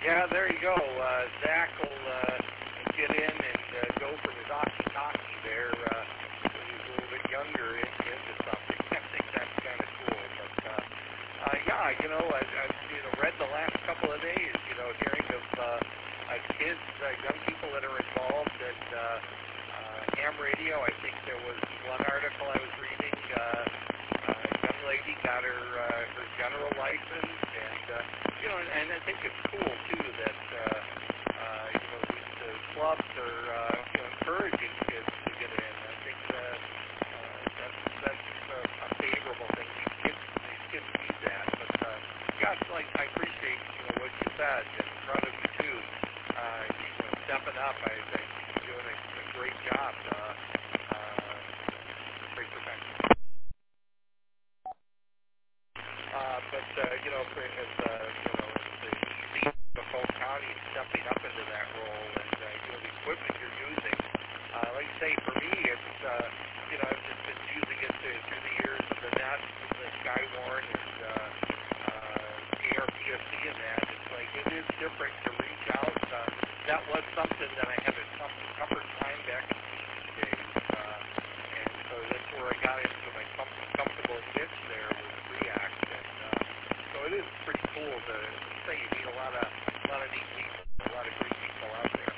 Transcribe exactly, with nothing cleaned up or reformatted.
Yeah, there you go. Uh, Zach will uh, get in and uh, go from his hockey-talkie there uh, when he's a little bit younger into, into something. I think that's kind of cool. But, uh, uh, yeah, you know, I, I've you know, read the last couple of days, you know, hearing of uh, uh, kids, uh, young people that are involved in uh, uh, ham radio. I think there was one article I was reading. Uh, uh, a young lady got her, uh, her general license, and uh, you know, and, and I think it's cool too that uh, uh, you know these uh, clubs are uh, you know, encouraging kids to get in. I think uh, uh, that's that's uh, a favorable thing. These kids, these kids need that. But uh, yeah, it's like I appreciate you know what you said in front of you too. Uh, you know, stepping up. I think you're doing a, a great job. Uh, uh, great profession. Uh, but, uh, you know, for, as, uh, you know, as the E C of Polk County is stepping up into that role and, uh, you know, the equipment you're using, uh, like I say, for me, it's, uh, you know, I've just been using it to, through the years, the Nest, the Skywarn, and, uh, uh, A R P S C and that. It's like, it is different to reach out. Uh, that was something that I had a tough, tougher time back in the E C days, uh, and so that's where I got into my com- comfortable niche there with React. And uh, so it is pretty cool to say you meet a lot of a lot of neat people, a lot of great people out there.